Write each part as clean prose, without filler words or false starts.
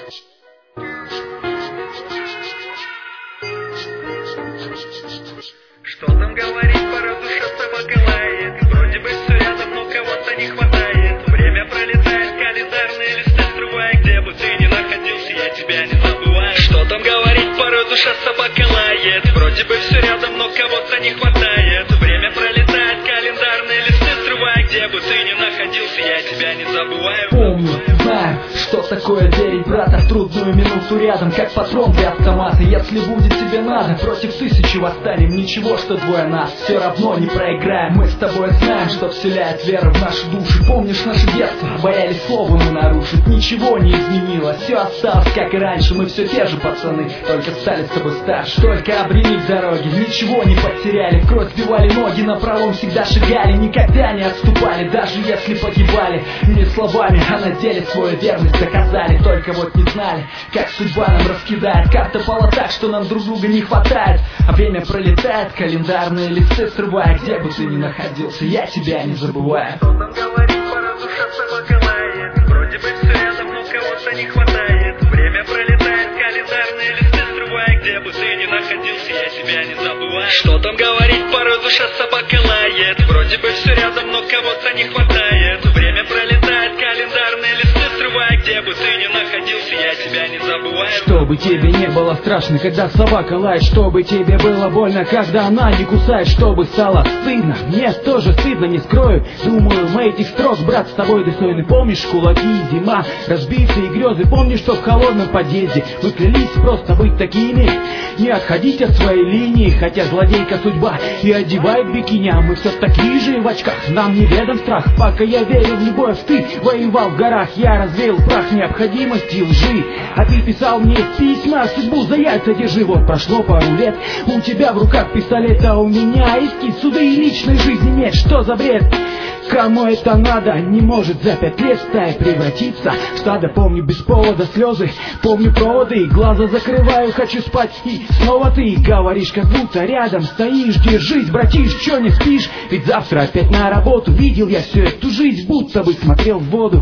Что там говорить, пора душа собака лает. Вроде бы все рядом, но кого-то не хватает. Время пролетает, календарные листы срывая. Где бы ты ни находился, я тебя не забываю. Что там говорить, пора душа собака лает. Вроде бы все рядом, но кого-то не хватает. Время пролетает, календарные листы срывая. Где бы ты ни находился, я тебя не забываю. Помню, знаю, что такое верить, брата, в трудную минуту рядом, как патрон для автомата. Если будет тебе надо, против тысячи восстанем. Ничего, что двое нас, все равно не проиграем. Мы с тобой знаем, что вселяет веру в наши души. Помнишь наше детство? Боялись слова мы нарушить. Ничего не изменилось, все осталось как и раньше. Мы все те же пацаны, только стали с тобой старше. Только обрели в дороге, ничего не потеряли. В кровь сбивали ноги, на пролом всегда шагали. Никогда не отступали, даже если погибали. Не словами, а на деле свою верность доказали. Только вот не знали, как судьба нам раскидает. Карта пала так, что нам друг друга не хватает. А время пролетает, календарные листы срывая. Где бы ты ни находился, я тебя не забываю. Что там говорить, пора душа собака лает. Вроде бы все рядом, но кого-то не хватает. Время пролетает, календарные листы срывая. Где бы ты ни находился, я тебя не забываю. Что там говорить, пора душа собака лает. Вроде бы все рядом, но кого-то не хватает. Время пролетает, календарные листы срывая. Где бы ты ни находился, я тебя не забываю. Чтобы тебе не было страшно, когда собака лает. Чтобы тебе было больно, когда она не кусает. Чтобы стало стыдно, мне тоже стыдно, не скрою. Думаю, мы этих строк, брат, с тобой достойны. Помнишь кулаки, зима, разбитые грезы. Помнишь, что в холодном подъезде мы клялись просто быть такими, не отходить от своей линии. Хотя злодейка судьба и одевает бикини, а мы все такие же в очках. Нам неведом страх, пока я верю в любовь. Ты воевал в горах, я развеял прах необходимости лжи. А ты писал мне письма, судьбу за яйца держи. Вот прошло пару лет, у тебя в руках пистолет, а у меня эскиз. Суды и личной жизни нет, что за бред? Кому это надо? Не может за 5 лет стая превратиться в стадо. Помню без повода слезы, помню проводы. Глаза закрываю, хочу спать, и снова ты говоришь, как будто рядом стоишь. Держись, братиш, чё не спишь? Ведь завтра опять на работу. Видел я всю эту жизнь, будто бы смотрел в воду.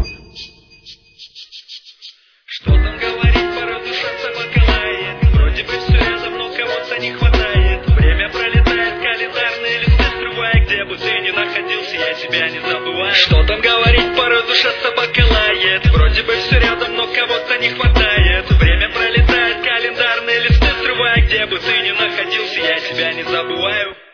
Что там говорить, пора душа собака лает. Вроде бы все рядом, но кого-то не хватает. Время пролетает, календарные листы срывая. Где бы ты ни находился, я тебя не забываю. Что там говорить, пора душа собака лает. Вроде бы все рядом, но кого-то не хватает. Время пролетает, календарные листы срывая. Где бы ты ни находился, я тебя не забываю.